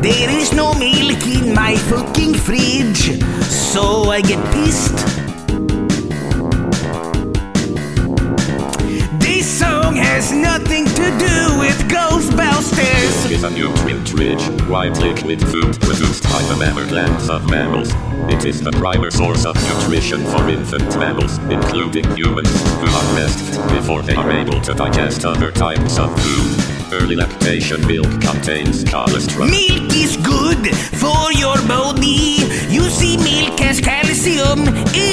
There is no milk in my fucking fridge, so I get pissed. This song has nothing to do with Ghostbusters. Milk is a nutrient-rich, white liquid food produced by the mammal glands of mammals. It is the primary source of nutrition for infant mammals, including humans, who are breastfed before they are able to digest other types of food. Early lactation milk contains cholesterol. Milk is good for your body. You see, milk has calcium